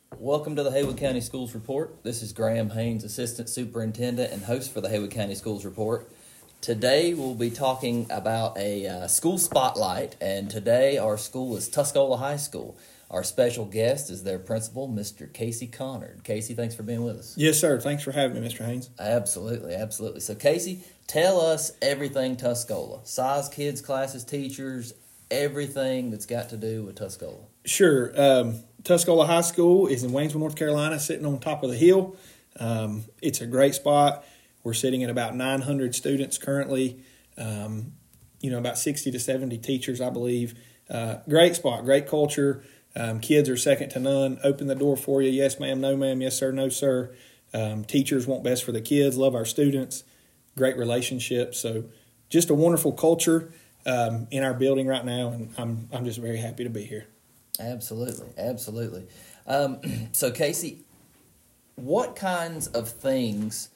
Welcome to the Haywood County Schools Report. This is Graham Haynes, Assistant Superintendent and host for the Haywood County Schools Report. Today we'll be talking about a school spotlight, and today our school is Tuscola High School. Our special guest is their principal, Mr. Casey Connard. Casey, thanks for being with us. Yes, sir. Thanks for having me, Mr. Haynes. Absolutely. So, Casey, tell us everything Tuscola. Size, kids, classes, teachers, everything that's got to do with Tuscola. Sure. Tuscola High School is in Waynesville, North Carolina, sitting on top of the hill. It's a great spot. We're sitting at about 900 students currently, about 60 to 70 teachers, I believe. Great spot, great culture. Kids are second to none. Open the door for you. Yes, ma'am. No, ma'am. Yes, sir. No, sir. Teachers want best for the kids, love our students, great relationships. So just a wonderful culture in our building right now, and I'm just very happy to be here. Absolutely. So, Casey, what kinds of things,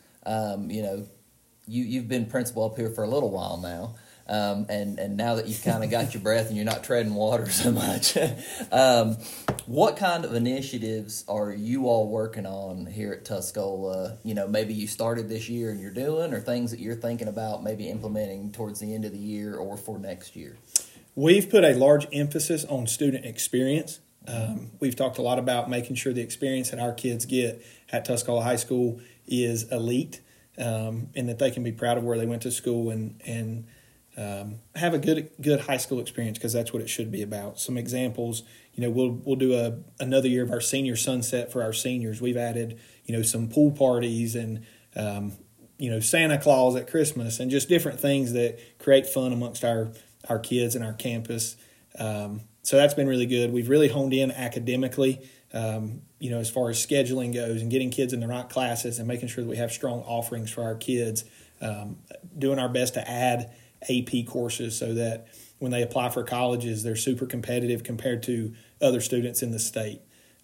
you've been principal up here for a little while now, and now that you've kind of got your breath and you're not treading water so much, what kind of initiatives are you all working on here at Tuscola? Maybe you started this year and you're doing, or things that you're thinking about maybe implementing towards the end of the year or for next year? We've put a large emphasis on student experience. We've talked a lot about making sure the experience that our kids get at Tuscola High School is elite, and that they can be proud of where they went to school and have a good high school experience, because that's what it should be about. Some examples, we'll do another year of our senior sunset for our seniors. We've added, some pool parties and Santa Claus at Christmas and just different things that create fun amongst our kids and our campus. So that's been really good. We've really honed in academically, as far as scheduling goes and getting kids in the right classes and making sure that we have strong offerings for our kids, doing our best to add AP courses so that when they apply for colleges, they're super competitive compared to other students in the state.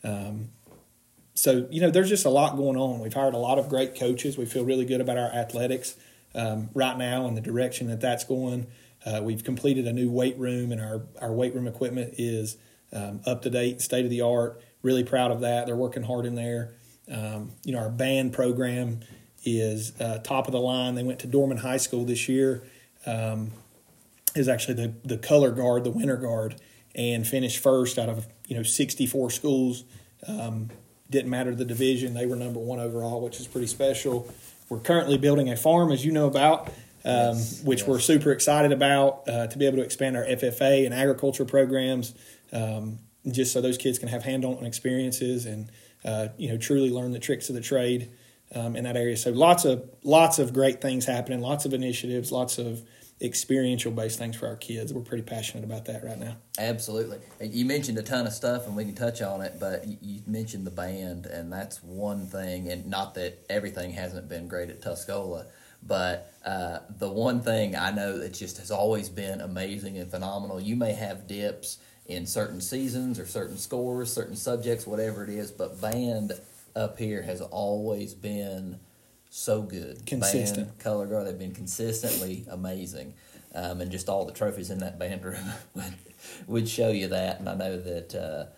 So there's just a lot going on. We've hired a lot of great coaches. We feel really good about our athletics right now and the direction that that's going. We've completed a new weight room, and our weight room equipment is up to date, state of the art. Really proud of that. They're working hard in there. Our band program is top of the line. They went to Dorman High School this year. Is actually the color guard, the winter guard, and finished first out of 64 schools. Didn't matter the division. They were number one overall, which is pretty special. We're currently building a farm, as you know about. Which we're super excited about, to be able to expand our FFA and agriculture programs, just so those kids can have hand-on experiences and truly learn the tricks of the trade in that area. So lots of great things happening, lots of initiatives, lots of experiential-based things for our kids. We're pretty passionate about that right now. Absolutely. You mentioned a ton of stuff, and we can touch on it, but you mentioned the band, and that's one thing, and not that everything hasn't been great at Tuscola, but the one thing I know that just has always been amazing and phenomenal, you may have dips in certain seasons or certain scores, certain subjects, whatever it is, but band up here has always been so good. Consistent. Band, color guard, they've been consistently amazing. And just all the trophies in that band room would show you that. And I know that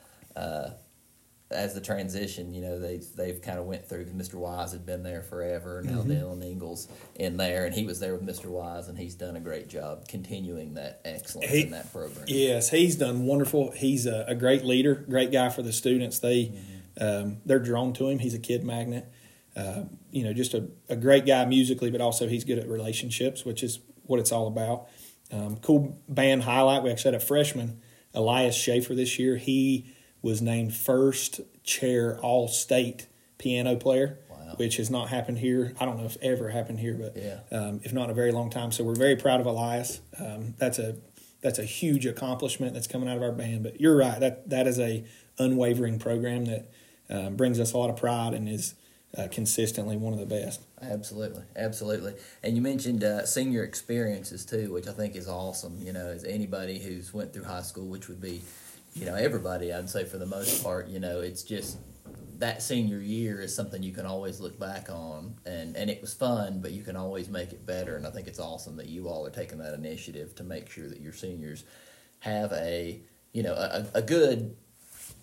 as the transition, they've kind of went through, because Mr. Wise had been there forever, now Dylan Ingles in there, and he was there with Mr. Wise, and he's done a great job continuing that excellence in that program. Yes, he's done wonderful. He's a great leader, great guy for the students. They're drawn to him. He's a kid magnet. Just a great guy musically, but also he's good at relationships, which is what it's all about. Cool band highlight, we actually had a freshman, Elias Schaefer, this year. He was named first chair all-state piano player, wow, which has not happened here. I don't know if it ever happened here, but yeah. If not in a very long time. So we're very proud of Elias. That's a huge accomplishment that's coming out of our band. But you're right, that is a unwavering program that brings us a lot of pride and is consistently one of the best. Absolutely. And you mentioned senior experiences too, which I think is awesome. As anybody who's went through high school, which would be everybody, I'd say for the most part, it's just that senior year is something you can always look back on, and it was fun, but you can always make it better, and I think it's awesome that you all are taking that initiative to make sure that your seniors have a good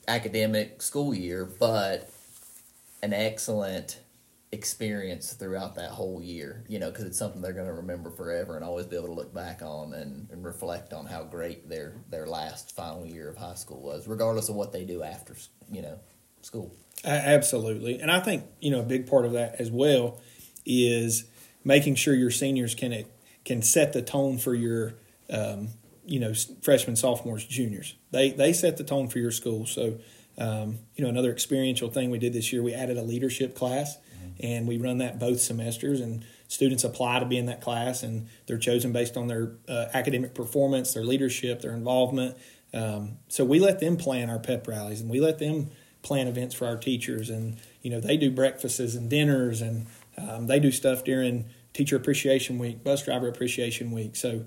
academic school year, but an excellent experience throughout that whole year, because it's something they're going to remember forever and always be able to look back on and reflect on how great their last final year of high school was, regardless of what they do after, school. Absolutely. And I think, a big part of that as well is making sure your seniors can set the tone for your, freshmen, sophomores, juniors. They set the tone for your school. So, another experiential thing we did this year, we added a leadership class, and we run that both semesters, and students apply to be in that class, and they're chosen based on their academic performance, their leadership, their involvement. So we let them plan our pep rallies, and we let them plan events for our teachers, and they do breakfasts and dinners, and they do stuff during Teacher Appreciation Week, Bus Driver Appreciation Week. So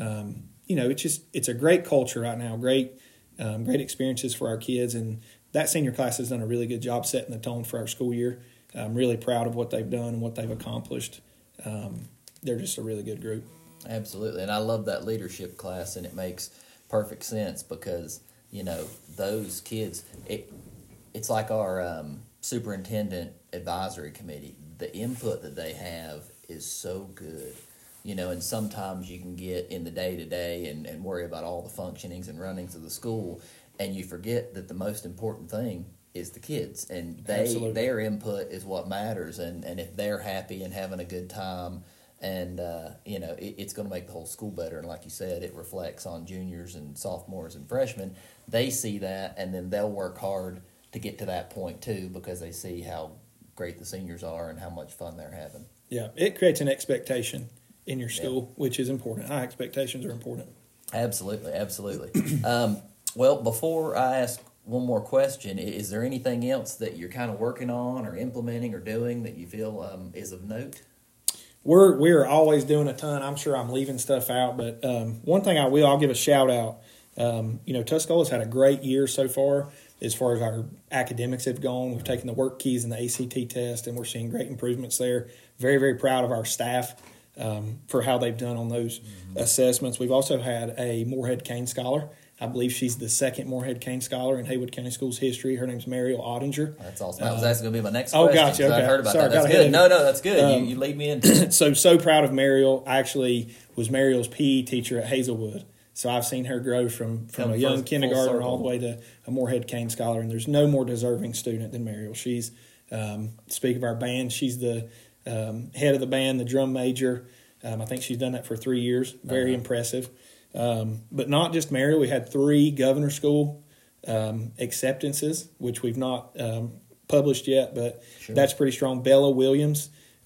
it's a great culture right now, great experiences for our kids, and that senior class has done a really good job setting the tone for our school year. I'm really proud of what they've done and what they've accomplished. They're just a really good group. Absolutely, and I love that leadership class, and it makes perfect sense because those kids. It's like our superintendent advisory committee. The input that they have is so good, and sometimes you can get in the day-to-day and worry about all the functionings and runnings of the school, and you forget that the most important thing is the kids, and their input is what matters, and if they're happy and having a good time, and it's going to make the whole school better. And like you said, it reflects on juniors and sophomores and freshmen. They see that, and then they'll work hard to get to that point too, because they see how great the seniors are and how much fun they're having. Yeah, it creates an expectation in your school, which is important. High expectations are important. Absolutely. Well, before I ask one more question, is there anything else that you're kind of working on or implementing or doing that you feel is of note? We're always doing a ton. I'm sure I'm leaving stuff out, but one thing I'll give a shout out. Tuscola's had a great year so far as our academics have gone. We've taken the work keys and the ACT test, and we're seeing great improvements there. Very, very proud of our staff for how they've done on those assessments. We've also had a Moorhead Kane Scholar. I believe she's the second Moorhead Kane Scholar in Haywood County Schools history. Her name's Mariel Ottinger. That's awesome. That's going to be my next question. Oh, gotcha. Okay. I heard about that. That's good. No, that's good. You lead me into it. So proud of Mariel. I actually was Mariel's PE teacher at Hazelwood. So I've seen her grow from a young kindergartner all the way to a Moorhead Kane Scholar, and there's no more deserving student than Mariel. She's, speak of our band, she's the head of the band, the drum major. I think she's done that for 3 years. Very impressive. But not just Mariel. We had 3 Governor School acceptances, which we've not published yet, but that's pretty strong. Bella Williams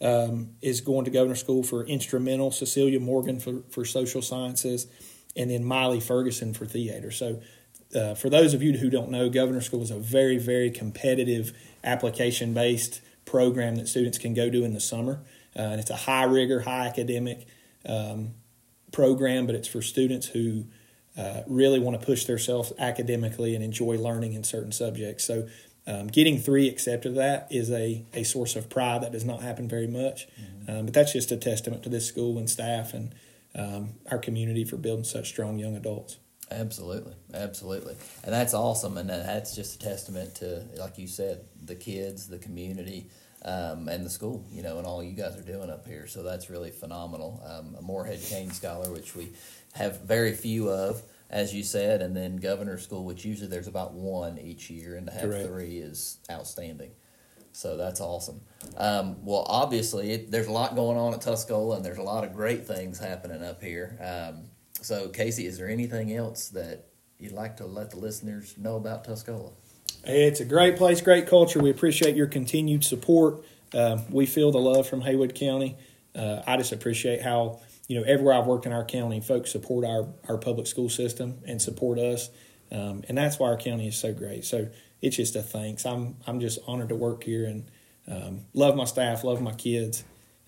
is going to Governor School for instrumental, Cecilia Morgan for social sciences, and then Miley Ferguson for theater. So for those of you who don't know, Governor School is a very, very competitive application-based program that students can go to in the summer. And it's a high-rigor, high-academic program, but it's for students who really want to push themselves academically and enjoy learning in certain subjects. So getting 3 accepted to that is a source of pride. That does not happen very much. But that's just a testament to this school and staff and our community for building such strong young adults. Absolutely. And that's awesome. And that's just a testament to, like you said, the kids, the community, and the school, and all you guys are doing up here. So that's really phenomenal. A Moorhead Kane Scholar, which we have very few of, as you said, and then Governor School, which usually there's about 1 each year, and to have Correct. 3 is outstanding. So that's awesome. Well, obviously, there's a lot going on at Tuscola, and there's a lot of great things happening up here. So, Casey, is there anything else that you'd like to let the listeners know about Tuscola? It's a great place, great culture. We appreciate your continued support. We feel the love from Haywood County. I just appreciate how, everywhere I've worked in our county, folks support our public school system and support us. And that's why our county is so great. So it's just a thanks. I'm just honored to work here and love my staff, love my kids.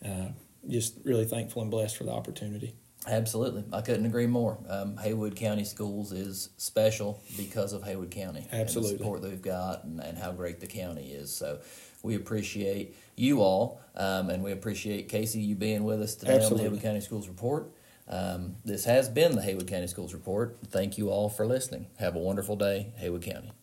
Just really thankful and blessed for the opportunity. Absolutely. I couldn't agree more. Haywood County Schools is special because of Haywood County. Absolutely. And the support that we've got and how great the county is. So we appreciate you all, and we appreciate, Casey, you being with us today on the Haywood County Schools Report. This has been the Haywood County Schools Report. Thank you all for listening. Have a wonderful day, Haywood County.